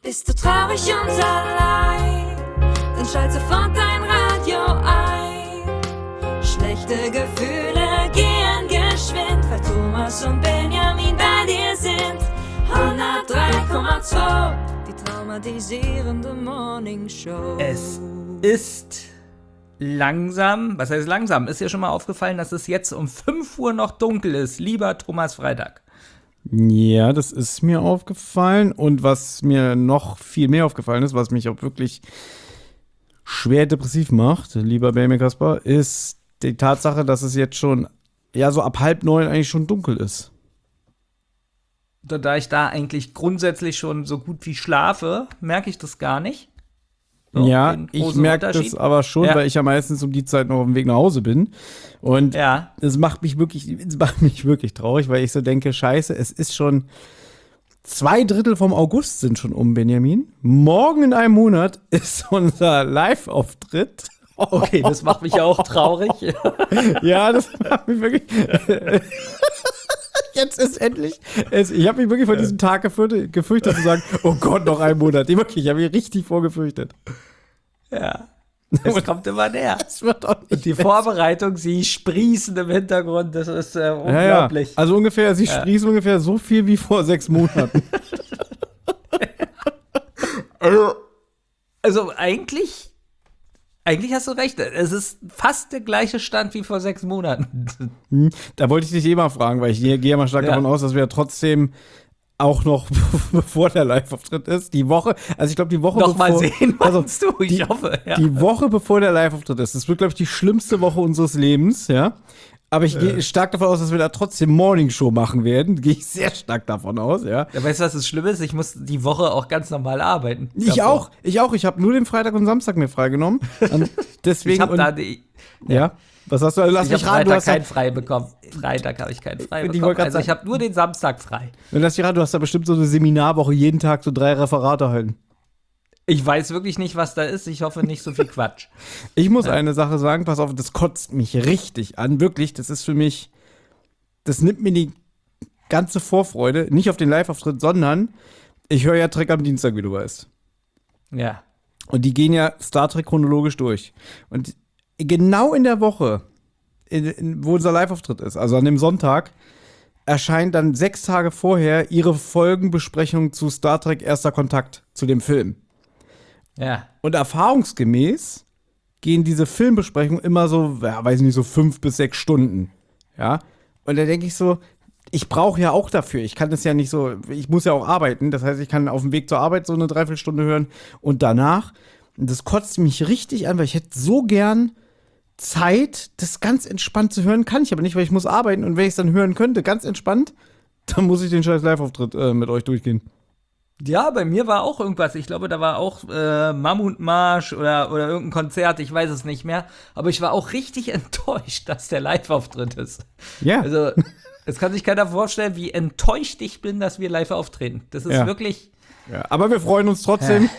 Bist du traurig und allein, dann schalt sofort dein Radio ein. Schlechte Gefühle gehen geschwind, weil Thomas und Benjamin bei dir sind. 103,2, die traumatisierende Morningshow. Es ist langsam, was heißt langsam? Ist dir schon mal aufgefallen, dass es jetzt um 5 Uhr noch dunkel ist, lieber Thomas Freitag? Ja, das ist mir aufgefallen. Und was mir noch viel mehr aufgefallen ist, was mich auch wirklich schwer depressiv macht, lieber Benjamin Kasper, ist die Tatsache, dass es jetzt schon, ja, so ab 8:30 eigentlich schon dunkel ist. Da ich da eigentlich grundsätzlich schon so gut wie schlafe, merke ich das gar nicht. So, ja, den ich großen merke das Unterschied. aber schon, Ja. weil ich ja meistens um die Zeit noch auf dem Weg nach Hause bin. Und Ja. es macht mich wirklich traurig, weil ich so denke, scheiße, es ist schon 2/3 vom August sind schon um, Benjamin. Morgen in einem Monat ist unser Live-Auftritt. Okay, das macht mich auch traurig. Ja, das macht mich wirklich. Jetzt ist endlich. Ich habe mich wirklich vor diesem Tag gefürchtet zu sagen, oh Gott, noch einen Monat. Ich habe mich richtig vorgefürchtet. Ja. Es kommt immer näher. Es wird auch nicht Und die besser. Vorbereitung, sie sprießen im Hintergrund, das ist Ja, unglaublich. ja. Also ungefähr, sie sprießen ungefähr so viel wie vor 6 Monaten. Also eigentlich hast du recht. Es ist fast der gleiche Stand wie vor 6 Monaten. Da wollte ich dich mal fragen, weil ich gehe ja mal stark davon aus, dass wir trotzdem auch noch, bevor der Live-Auftritt ist, die Woche, also ich glaube, die Woche Noch mal bevor, sehen, meinst du? Ich hoffe, ja. die Woche bevor der Live-Auftritt ist, das wird, glaube ich, die schlimmste Woche unseres Lebens, ja. Aber ich gehe stark davon aus, dass wir da trotzdem Morningshow machen werden. Gehe ich sehr stark davon aus, ja. Ja, weißt du, was das Schlimme ist? Ich muss die Woche auch ganz normal arbeiten. Ich auch. Ich habe nur den Freitag und Samstag mir freigenommen. Und deswegen, Ich habe da die. ja. Was hast du? Lass Ich mich habe raten, du Freitag hast ja, keinen frei bekommen. Freitag habe ich keinen frei Ich wollte bekommen. grad Also ich sagen- habe nur den Samstag frei. lass mich raten, du hast da bestimmt so eine Seminarwoche, jeden Tag so 3 Referate halten. Ich weiß wirklich nicht, was da ist. Ich hoffe nicht so viel Quatsch. Ich muss eine Sache sagen, pass auf, das kotzt mich richtig an. Wirklich, das ist für mich, das nimmt mir die ganze Vorfreude, nicht auf den Live-Auftritt, sondern ich höre ja Trek am Dienstag, wie du weißt. Ja. Und die gehen ja Star Trek chronologisch durch. Und genau in der Woche, wo unser Live-Auftritt ist, also an dem Sonntag, erscheint dann 6 Tage vorher ihre Folgenbesprechung zu Star Trek Erster Kontakt, zu dem Film. Ja. Und erfahrungsgemäß gehen diese Filmbesprechungen immer so, ja, weiß ich nicht, so 5 bis 6 Stunden. Ja. Und da denke ich so, ich brauche ja auch dafür. Ich kann das ja nicht so, ich muss ja auch arbeiten. Das heißt, ich kann auf dem Weg zur Arbeit so eine Dreiviertelstunde hören und danach. Und das kotzt mich richtig an, weil ich hätte so gern Zeit, das ganz entspannt zu hören. Kann ich aber nicht, weil ich muss arbeiten. Und wenn ich es dann hören könnte, ganz entspannt, dann muss ich den scheiß Live-Auftritt mit euch durchgehen. Ja, bei mir war auch irgendwas. Ich glaube, da war auch Mammutmarsch oder irgendein Konzert. Ich weiß es nicht mehr. Aber ich war auch richtig enttäuscht, dass der Live-Auftritt ist. Ja. Also, es kann sich keiner vorstellen, wie enttäuscht ich bin, dass wir live auftreten. Das ist Ja. wirklich. Ja, aber wir freuen uns trotzdem.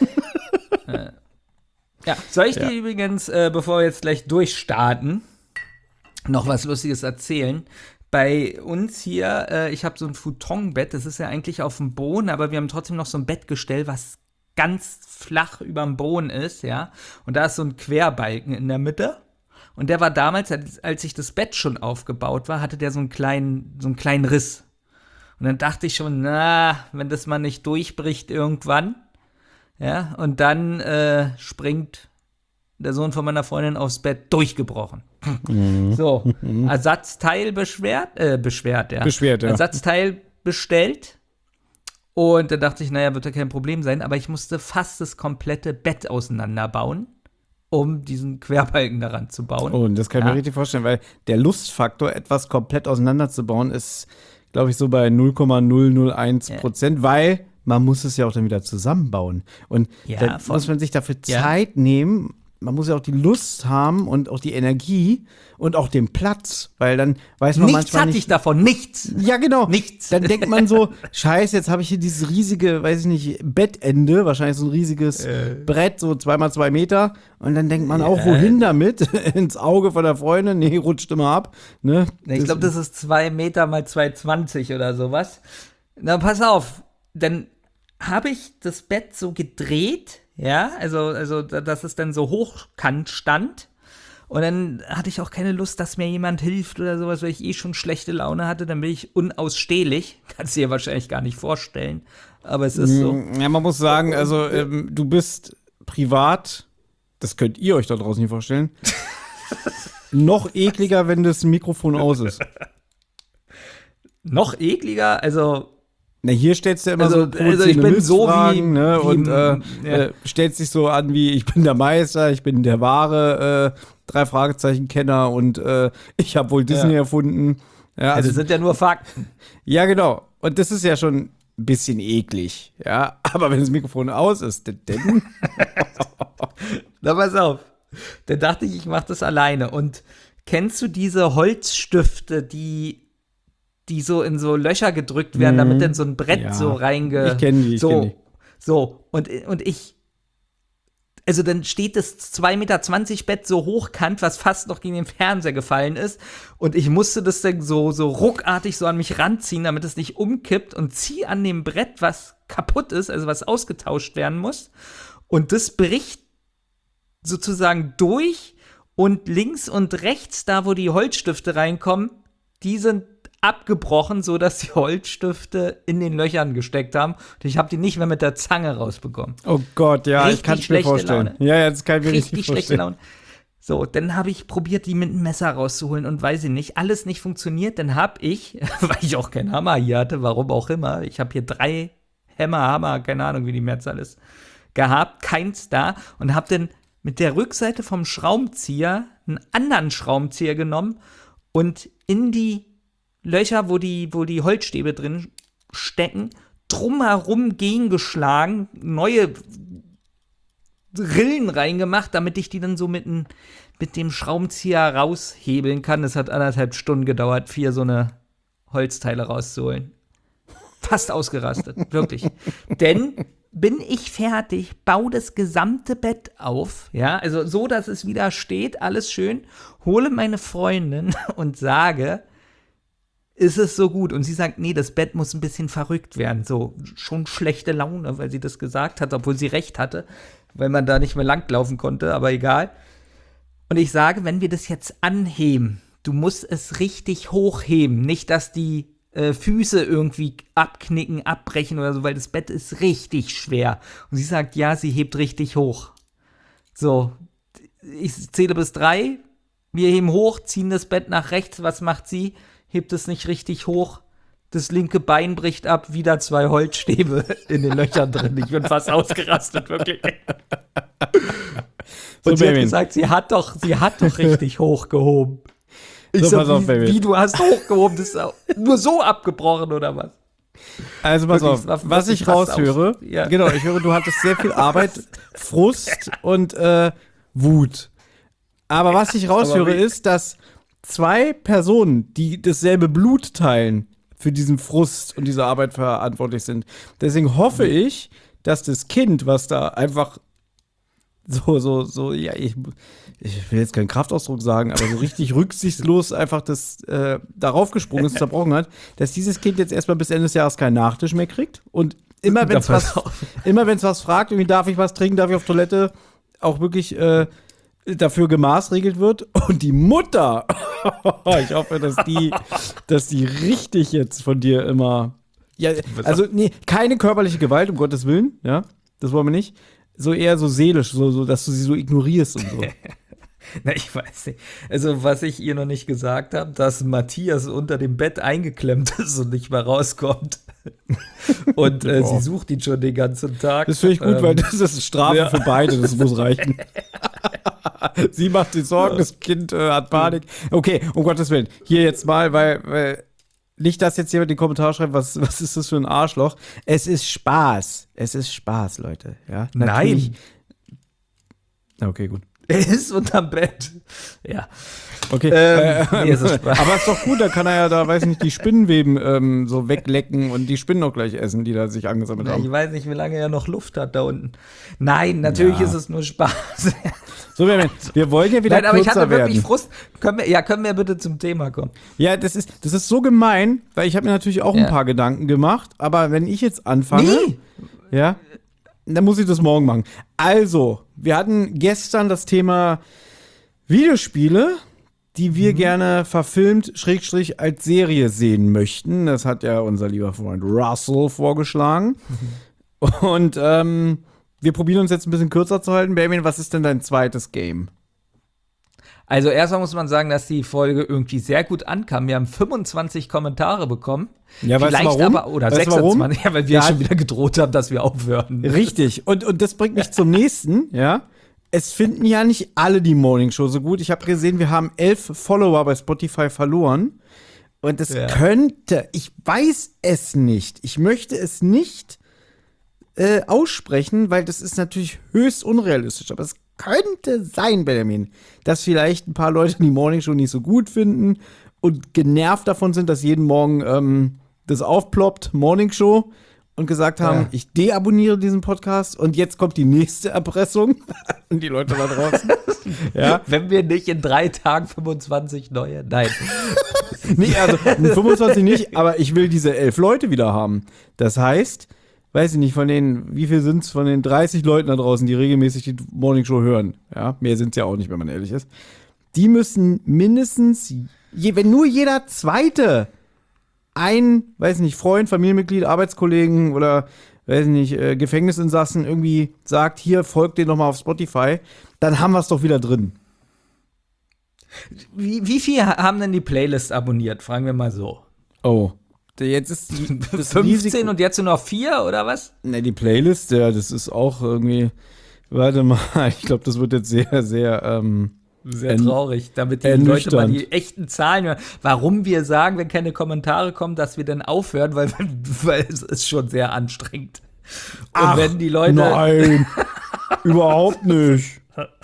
Ja, soll ich dir übrigens, bevor wir jetzt gleich durchstarten, noch was Lustiges erzählen? Bei uns hier, ich habe so ein Futonbett, das ist ja eigentlich auf dem Boden, aber wir haben trotzdem noch so ein Bettgestell, was ganz flach über dem Boden ist, ja. Und da ist so ein Querbalken in der Mitte. Und der war damals, als ich das Bett schon aufgebaut war, hatte der so einen kleinen Riss. Und dann dachte ich schon, na, wenn das mal nicht durchbricht irgendwann. Ja, und dann springt der Sohn von meiner Freundin aufs Bett, durchgebrochen. So, Ersatzteil beschwert, ja. Beschwert, ja. Ersatzteil bestellt. Und da dachte ich, naja, wird ja kein Problem sein. Aber ich musste fast das komplette Bett auseinanderbauen, um diesen Querbalken daran zu bauen. Oh, und das kann ich mir richtig vorstellen, weil der Lustfaktor, etwas komplett auseinanderzubauen, ist, glaube ich, so bei 0,001%, weil man muss es ja auch dann wieder zusammenbauen. Und Ja, dann muss man sich dafür Zeit nehmen. Man muss ja auch die Lust haben und auch die Energie und auch den Platz, weil dann weiß man Nichts manchmal hatte nicht. ich davon, nichts. Ja, genau. Nichts. Dann denkt man so, scheiße, jetzt habe ich hier dieses riesige, weiß ich nicht, Bettende, wahrscheinlich so ein riesiges Brett, so 2x2 Meter. Und dann denkt man auch, wohin damit? Ins Auge von der Freundin? Nee, rutscht immer ab. Ne? Ich glaube, das ist 2 Meter mal 2,20 oder sowas. Na, pass auf, denn habe ich das Bett so gedreht, ja, also dass es dann so hochkant stand. Und dann hatte ich auch keine Lust, dass mir jemand hilft oder sowas, weil ich eh schon schlechte Laune hatte. Dann bin ich unausstehlich. Kannst du dir wahrscheinlich gar nicht vorstellen. Aber es ist so. Ja, man muss sagen, also du bist privat, das könnt ihr euch da draußen nicht vorstellen, noch ekliger, wenn das Mikrofon aus ist. Noch ekliger? Also. Na, hier stellst du immer Also ich bin so Fragen, ne? Und ja. stellst dich so an wie, ich bin der Meister, ich bin der wahre 3 Fragezeichen-Kenner und ich habe wohl Disney erfunden. Ja, Also sind ja nur Fakten. ja, genau. Und das ist ja schon ein bisschen eklig. Ja, aber wenn das Mikrofon aus ist, dann Na, pass auf. Dann dachte ich mache das alleine. Und kennst du diese Holzstifte, die so in so Löcher gedrückt werden, damit dann so ein Brett Ja. so reinge... Ich kenn die, ich so, kenn die. So, und ich... Also dann steht das 2,20 Meter Bett so hochkant, was fast noch gegen den Fernseher gefallen ist. Und ich musste das dann so ruckartig so an mich ranziehen, damit es nicht umkippt. Und ziehe an dem Brett, was kaputt ist, also was ausgetauscht werden muss. Und das bricht sozusagen durch. Und links und rechts, da wo die Holzstifte reinkommen, die sind abgebrochen, sodass die Holzstifte in den Löchern gesteckt haben. Und ich habe die nicht mehr mit der Zange rausbekommen. oh Gott, ja, ich Richtig kann es mir schlechte vorstellen. Laune. Ja, das kann ich mir Richtig schlechte vorstellen. Laune. So, dann habe ich probiert, die mit einem Messer rauszuholen und weiß ich nicht, alles nicht funktioniert. Dann habe ich, weil ich auch keinen Hammer hier hatte, warum auch immer, ich habe hier 3 Hammer, keine Ahnung, wie die Mehrzahl ist, gehabt, keins da und habe dann mit der Rückseite vom Schraubenzieher einen anderen Schraubenzieher genommen und in die Löcher, wo die Holzstäbe drin stecken, drumherum gegengeschlagen, neue Rillen reingemacht, damit ich die dann so mit dem Schraubenzieher raushebeln kann. Das hat 1,5 Stunden gedauert, 4 so eine Holzteile rauszuholen. Fast ausgerastet, wirklich. Denn bin ich fertig, baue das gesamte Bett auf, ja, also so, dass es wieder steht, alles schön, hole meine Freundin und sage, ist es so gut? Und sie sagt, nee, das Bett muss ein bisschen verrückt werden. So, schon schlechte Laune, weil sie das gesagt hat, obwohl sie recht hatte, weil man da nicht mehr langlaufen konnte, aber egal. Und ich sage, wenn wir das jetzt anheben, du musst es richtig hochheben, nicht, dass die Füße irgendwie abknicken, abbrechen oder so, weil das Bett ist richtig schwer. Und sie sagt, ja, sie hebt richtig hoch. So, ich zähle bis 3, wir heben hoch, ziehen das Bett nach rechts, was macht sie? Hebt es nicht richtig hoch, das linke Bein bricht ab, wieder 2 Holzstäbe in den Löchern drin. Ich bin fast ausgerastet, wirklich. Und sie hat gesagt, sie hat doch richtig hochgehoben. Ich So, so, pass auf, Baby. wie, du hast hochgehoben, das ist nur so abgebrochen, oder was? Also pass Wirklich, auf, es war was ich fast raushöre, Ja. genau, ich höre, du hattest sehr viel Arbeit, Frust und Wut. Aber was ich raushöre, ist, dass 2 Personen, die dasselbe Blut teilen, für diesen Frust und diese Arbeit verantwortlich sind. Deswegen hoffe ich, dass das Kind, was da einfach ja, ich will jetzt keinen Kraftausdruck sagen, aber so richtig rücksichtslos einfach das darauf gesprungen ist, zerbrochen hat, dass dieses Kind jetzt erstmal bis Ende des Jahres keinen Nachtisch mehr kriegt und immer wenn es was fragt, irgendwie darf ich was trinken, darf ich auf Toilette, auch wirklich dafür gemaßregelt wird und die Mutter, ich hoffe, dass die richtig jetzt von dir immer, ja, also nee, keine körperliche Gewalt, um Gottes Willen, ja, das wollen wir nicht, so eher so seelisch, so dass du sie so ignorierst und so. Na, ich weiß nicht. Also, was ich ihr noch nicht gesagt habe, dass Matthias unter dem Bett eingeklemmt ist und nicht mehr rauskommt. Und sie sucht ihn schon den ganzen Tag. Das finde ich gut, weil das ist Strafe für beide, das muss reichen. Sie macht sich Sorgen, das Kind hat Panik. Okay, um Gottes Willen. Hier jetzt mal, weil nicht, dass jetzt jemand in den Kommentar schreibt, was ist das für ein Arschloch. Es ist Spaß. Es ist Spaß, Leute. Ja, natürlich. Nein. Okay, gut. Der ist unterm Bett. Ja. Okay. Nee, es ist Spaß. Aber ist doch gut, da kann er ja da, weiß nicht, die Spinnenweben so weglecken und die Spinnen auch gleich essen, die da sich angesammelt haben. Ich weiß nicht, wie lange er noch Luft hat da unten. Nein, natürlich Ja. ist es nur Spaß. So, wir wollen ja wieder Nein, aber ich kürzer hatte wirklich werden. Frust. Können wir bitte zum Thema kommen? Ja, das ist so gemein, weil ich habe mir natürlich auch ein Ja. paar Gedanken gemacht, aber wenn ich jetzt anfange, Nee. ja, dann muss ich das morgen machen. Also, wir hatten gestern das Thema Videospiele, die wir gerne verfilmt, / als Serie sehen möchten. Das hat ja unser lieber Freund Russell vorgeschlagen. Und wir probieren uns jetzt ein bisschen kürzer zu halten. Benjamin, was ist denn dein zweites Game? Also erstmal muss man sagen, dass die Folge irgendwie sehr gut ankam. Wir haben 25 Kommentare bekommen. Ja, weißt du Vielleicht warum? aber, oder Weißt du warum? 26, ja, weil wir Ja. schon wieder gedroht haben, dass wir aufhören. Richtig. Und das bringt mich zum nächsten, ja. Es finden ja nicht alle die Morning Show so gut. Ich habe gesehen, wir haben 11 Follower bei Spotify verloren. Und es könnte, ich weiß es nicht. Ich möchte es nicht aussprechen, weil das ist natürlich höchst unrealistisch. Aber es könnte sein, Benjamin, dass vielleicht ein paar Leute die Morning Show nicht so gut finden und genervt davon sind, dass jeden Morgen das aufploppt, Morning Show, und gesagt haben, Ja. ich deabonniere diesen Podcast und jetzt kommt die nächste Erpressung und die Leute da draußen. Ja. Wenn wir nicht in 3 Tagen 25 neue. Nein. Nee, also 25 nicht, aber ich will diese 11 Leute wieder haben. Das heißt, weiß ich nicht, wie viel sind es von den 30 Leuten da draußen, die regelmäßig die Morning Show hören? Ja, mehr sind es ja auch nicht, wenn man ehrlich ist. Die müssen mindestens, wenn nur jeder Zweite weiß nicht, Freund, Familienmitglied, Arbeitskollegen oder, weiß nicht, Gefängnisinsassen irgendwie sagt, hier, folgt den doch mal auf Spotify, dann haben wir es doch wieder drin. Wie viel haben denn die Playlist abonniert? Fragen wir mal so. Oh. Jetzt ist das 15 Risiko, und jetzt nur noch 4 oder was? ne, die Playlist, ja, das ist auch irgendwie, warte mal, ich glaube, das wird jetzt sehr, sehr, Sehr traurig, damit die Leute mal ernüchternd. die echten Zahlen hören. Warum wir sagen, wenn keine Kommentare kommen, dass wir dann aufhören, weil es ist schon sehr anstrengend. Und wenn die Leute. Nein, überhaupt nicht.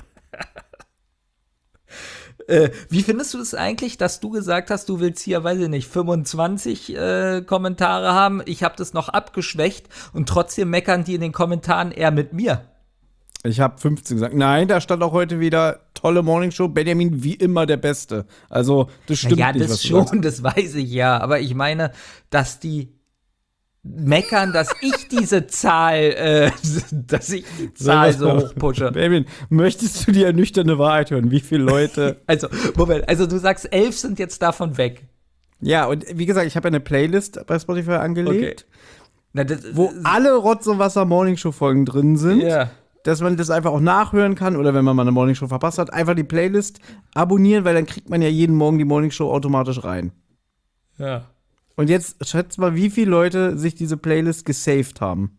Wie findest du es eigentlich, dass du gesagt hast, du willst hier, weiß ich nicht, 25 Kommentare haben? Ich habe das noch abgeschwächt und trotzdem meckern die in den Kommentaren eher mit mir. Ich habe 15 gesagt. Nein, da stand auch heute wieder tolle Morningshow. Benjamin wie immer der Beste. Also, das stimmt Ja, nicht, das was du schon, sagst. das weiß ich ja. Aber ich meine, dass die meckern, dass ich diese Zahl, so hoch pushe. Benjamin, möchtest du die ernüchternde Wahrheit hören? Wie viele Leute? Also, Moment, also du sagst, 11 sind jetzt davon weg. Ja, und wie gesagt, ich habe ja eine Playlist bei Spotify angelegt, Na, das, wo alle Rotz und Wasser Morningshow Folgen drin sind. Ja. Dass man das einfach auch nachhören kann oder wenn man mal eine Morningshow verpasst hat, einfach die Playlist abonnieren, weil dann kriegt man ja jeden Morgen die Morningshow automatisch rein. Ja. Und jetzt schätzt mal, wie viele Leute sich diese Playlist gesaved haben.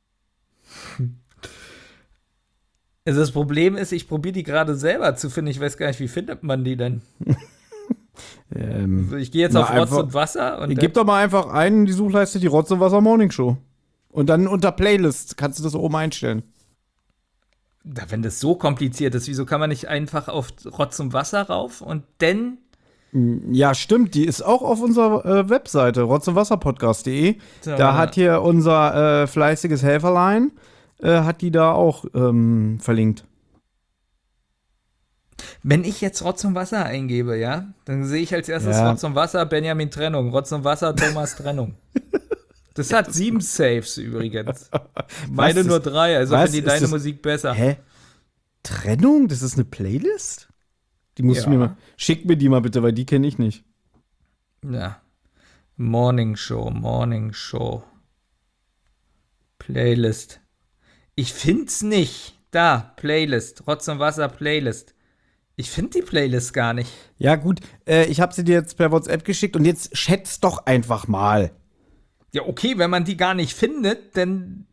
Also das Problem ist, ich probiere die gerade selber zu finden. Ich weiß gar nicht, wie findet man die denn? Also ich gehe jetzt auf Rotz einfach- und Wasser und Gib doch mal einfach ein in die Suchleiste die Rotz und Wasser Morningshow. Und dann unter Playlist kannst du das oben einstellen. wenn das so kompliziert ist, wieso kann man nicht einfach auf Rotz und Wasser rauf und dann Ja, stimmt, die ist auch auf unserer Webseite, rotzundwasserpodcast.de. So. Da hat hier unser fleißiges Helferlein, hat die da auch verlinkt. Wenn ich jetzt Rotz und Wasser eingebe, ja, dann sehe ich als erstes Ja. Rotz und Wasser, Benjamin Trennung, Rotz und Wasser, Thomas Trennung. Das hat 7 Saves übrigens. Meine ist- nur 3, also was finde ich ist deine das? Musik besser. Hä? Trennung? Das ist eine Playlist? Die musst du Ja. mir mal. Schick mir die mal bitte, weil die kenne ich nicht. Ja. Morning Show. Playlist. Ich find's nicht. Da, Playlist. Rotz und Wasser Playlist. Ich find die Playlist gar nicht. Ja, gut, ich habe sie dir jetzt per WhatsApp geschickt und jetzt schätzt doch einfach mal. Ja, okay, wenn man die gar nicht findet, dann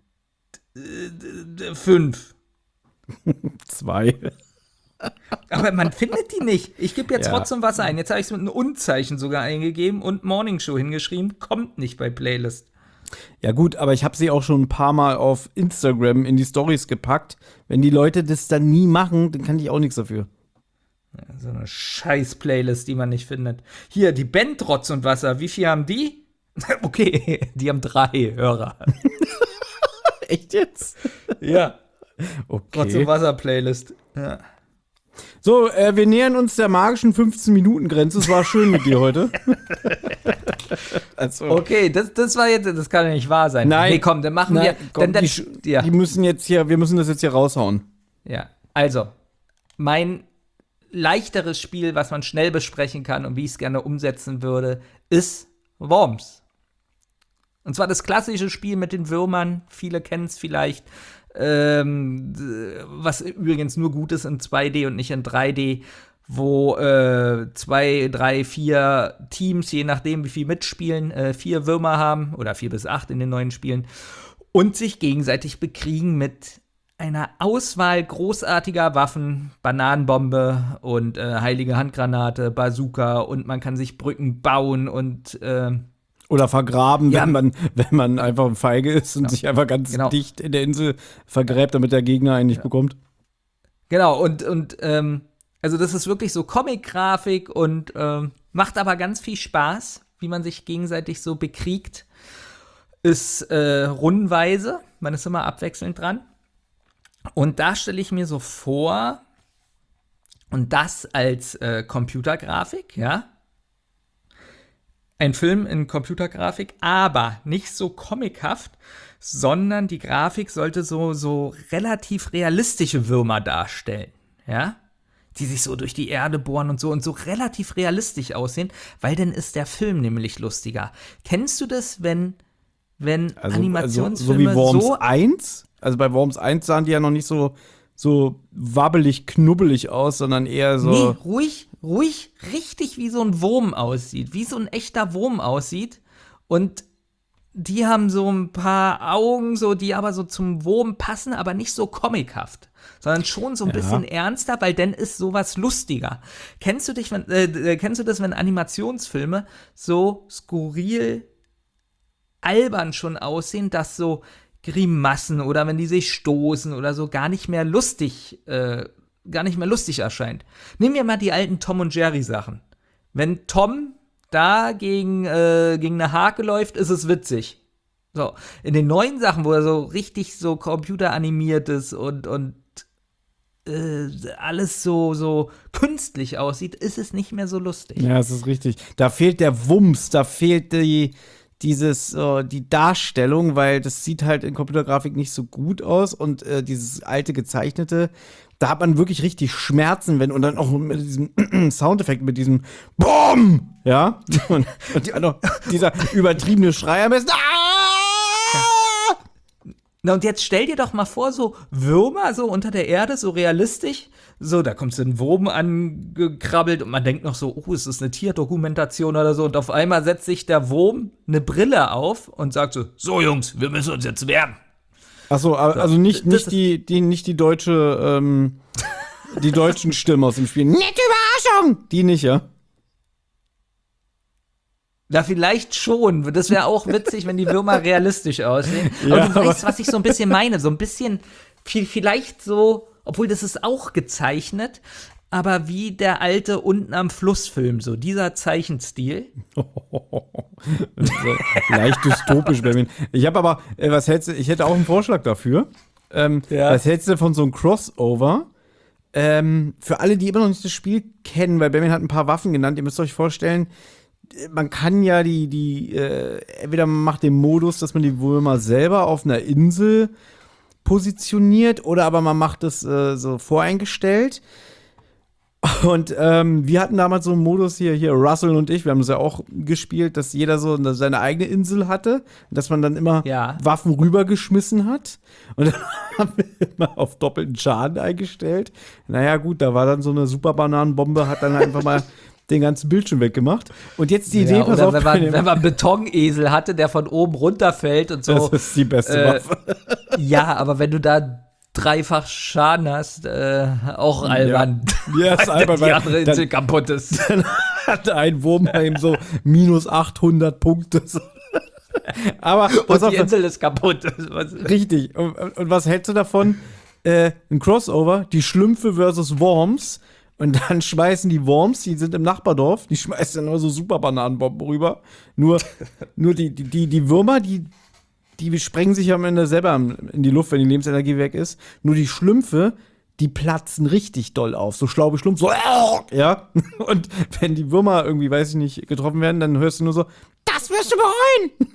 5. 2. Aber man findet die nicht. Ich gebe jetzt Ja. Rotz und Wasser ein. Jetzt habe ich es mit einem Unzeichen sogar eingegeben und Morning Show hingeschrieben. Kommt nicht bei Playlist. Ja gut, aber ich habe sie auch schon ein paar Mal auf Instagram in die Stories gepackt. Wenn die Leute das dann nie machen, dann kann ich auch nichts dafür. Ja, so eine Scheiß-Playlist, die man nicht findet. Hier, die Band Rotz und Wasser, wie viel haben die? Okay, die haben 3 Hörer. Echt jetzt? Ja, Okay. Rotz und Wasser-Playlist. Ja. So, wir nähern uns der magischen 15-Minuten-Grenze. Es war schön mit dir heute. Also, Okay, das war jetzt, das kann ja nicht wahr sein. Nein. Nee, komm, dann machen nein, wir. komm, dann, ja. die müssen jetzt hier, wir müssen das jetzt hier raushauen. Ja, also, mein leichteres Spiel, was man schnell besprechen kann und wie ich es gerne umsetzen würde, ist Worms. Und zwar das klassische Spiel mit den Würmern, viele kennen es vielleicht, was übrigens nur gut ist in 2D und nicht in 3D, wo 2, 3, 4 Teams, je nachdem wie viel mitspielen, 4 Würmer haben oder 4 bis 8 in den neuen Spielen und sich gegenseitig bekriegen mit einer Auswahl großartiger Waffen, Bananenbombe und heilige Handgranate, Bazooka und man kann sich Brücken bauen und Oder vergraben, Ja. wenn man einfach feige ist und sich einfach ganz Genau. dicht in der Insel vergräbt, damit der Gegner einen nicht bekommt. genau, und also das ist wirklich so Comic-Grafik und macht aber ganz viel Spaß, wie man sich gegenseitig so bekriegt. Ist rundenweise, man ist immer abwechselnd dran. Und da stelle ich mir so vor, und das als Computergrafik, ja. Ein Film in Computergrafik, aber nicht so comichaft, sondern die Grafik sollte so relativ realistische Würmer darstellen, ja. Die sich so durch die Erde bohren und so relativ realistisch aussehen, weil dann ist der Film nämlich lustiger. Kennst du das, wenn Animationsfilme so wie Worms so 1? Also bei Worms 1 sahen die ja noch nicht so wabbelig, knubbelig aus, sondern eher so. Nee, ruhig, richtig wie so ein Wurm aussieht, wie so ein echter Wurm aussieht. Und die haben so ein paar Augen, so, die aber so zum Wurm passen, aber nicht so comichaft, sondern schon so ein bisschen ernster, weil dann ist sowas lustiger. Kennst du das, wenn Animationsfilme so skurril albern schon aussehen, dass so Grimassen oder wenn die sich stoßen oder so gar nicht mehr lustig erscheint. Nehmen wir mal die alten Tom und Jerry Sachen. Wenn Tom da gegen eine Hake läuft, ist es witzig. So, in den neuen Sachen, wo er so richtig so computeranimiert ist und alles so künstlich aussieht, ist es nicht mehr so lustig. Ja, das ist richtig. Da fehlt der Wumms, da fehlt die Darstellung, weil das sieht halt in Computergrafik nicht so gut aus und dieses alte Gezeichnete, da hat man wirklich richtig Schmerzen, und dann auch mit diesem Soundeffekt, mit diesem BOOM! Ja? Und dieser übertriebene Schrei am besten. Na und jetzt stell dir doch mal vor, so Würmer so unter der Erde, so realistisch. So, da kommt so ein Wurm angekrabbelt und man denkt noch so, oh, ist das eine Tierdokumentation oder so. Und auf einmal setzt sich der Wurm eine Brille auf und sagt so Jungs, wir müssen uns jetzt wehren. Achso, also nicht die deutsche, die deutschen Stimmen aus dem Spiel. Nette Überraschung! Die nicht, ja? Na, vielleicht schon. Das wäre auch witzig, wenn die Würmer realistisch aussehen. Aber Ja, du weißt, was ich so ein bisschen meine. So ein bisschen, vielleicht so, obwohl das ist auch gezeichnet, aber wie der alte unten am Flussfilm, so dieser Zeichenstil. Leicht dystopisch bei mir. Ich habe aber, was hältst du, ich hätte auch einen Vorschlag dafür. Was hältst du von so einem Crossover? Für alle, die immer noch nicht das Spiel kennen, weil Benjamin hat ein paar Waffen genannt, ihr müsst euch vorstellen, man kann ja entweder man macht den Modus, dass man die Würmer selber auf einer Insel positioniert, oder aber man macht es so voreingestellt. Und wir hatten damals so einen Modus hier Russell und ich, wir haben das ja auch gespielt, dass jeder so seine eigene Insel hatte, dass man dann immer Waffen rübergeschmissen hat. Und dann haben wir immer auf doppelten Schaden eingestellt. Naja, gut, da war dann so eine Super-Bananenbombe, hat dann einfach mal den ganzen Bildschirm weggemacht. Und jetzt die Idee, pass auf, wenn man einen Betonesel hatte, der von oben runterfällt und so. Das ist die beste Waffe. Ja, aber wenn du da dreifach Schaden hast, auch albern. Ja, ist albern, die andere Insel kaputt ist. Dann hat ein Wurm bei ihm so minus 800 Punkte. Aber pass Und auf, die Insel ist kaputt. richtig. Und was hältst du davon? Ein Crossover, die Schlümpfe versus Worms. Und dann schmeißen die Worms, die sind im Nachbardorf, die schmeißen dann immer so super Bananenbomben rüber. Nur die Würmer, die sprengen sich am Ende selber in die Luft, wenn die Lebensenergie weg ist. Nur die Schlümpfe, die platzen richtig doll auf. So schlaue Schlumpf, so, ja. Und wenn die Würmer irgendwie, weiß ich nicht, getroffen werden, dann hörst du nur so, das wirst du bereuen.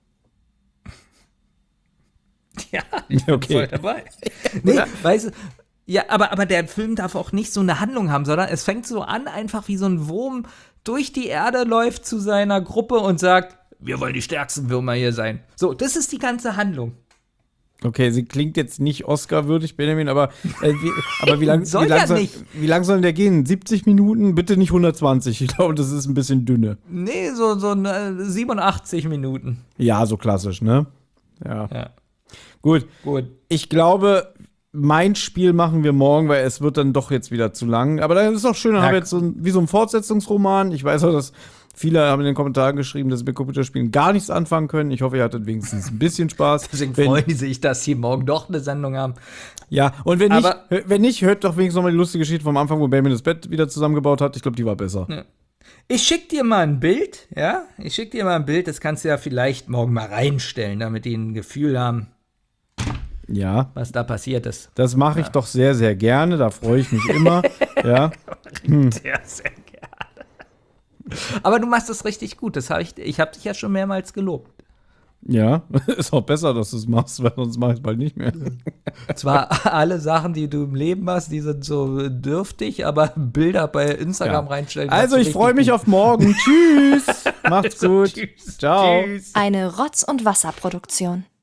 Ja, ich bin Okay. voll dabei. Nee, weißt du, ja, aber der Film darf auch nicht so eine Handlung haben, sondern es fängt so an, einfach wie so ein Wurm durch die Erde läuft zu seiner Gruppe und sagt, wir wollen die stärksten Würmer hier sein. So, das ist die ganze Handlung. Okay, sie klingt jetzt nicht Oscar-würdig, Benjamin, aber wie lang Soll ja nicht. Wie lang soll denn der gehen? 70 Minuten? Bitte nicht 120. Ich glaube, das ist ein bisschen dünne. Nee, so 87 Minuten. Ja, so klassisch, ne? Ja. Ja, Gut. gut. Ich glaube, mein Spiel machen wir morgen, weil es wird dann doch jetzt wieder zu lang. Aber dann ist es auch schön, dann haben wir jetzt wie so ein Fortsetzungsroman. Ich weiß auch, dass viele haben in den Kommentaren geschrieben, dass sie mit Computerspielen gar nichts anfangen können. Ich hoffe, ihr hattet wenigstens ein bisschen Spaß. Deswegen freuen die sich, dass sie morgen doch eine Sendung haben. Ja, und wenn Aber- nicht, hört doch wenigstens noch mal die lustige Geschichte vom Anfang, wo Benjamin das Bett wieder zusammengebaut hat. Ich glaube, die war besser. Ja. Ich schick dir mal ein Bild, ja? Ich schick dir mal ein Bild, das kannst du ja vielleicht morgen mal reinstellen, damit die ein Gefühl haben, Ja, was da passiert ist. das mache ich doch sehr, sehr gerne. Da freue ich mich immer. Ja. Sehr, sehr gerne. Aber du machst das richtig gut. Ich habe dich ja schon mehrmals gelobt. Ja, ist auch besser, dass du es machst, weil sonst mache ich es bald nicht mehr. Zwar alle Sachen, die du im Leben machst, die sind so dürftig, aber Bilder bei Instagram reinstellen. Also, machst du ich freue richtig mich gut. auf morgen. Tschüss. Macht's gut. Tschüss. Ciao. Tschüss. Eine Rotz- und Wasserproduktion.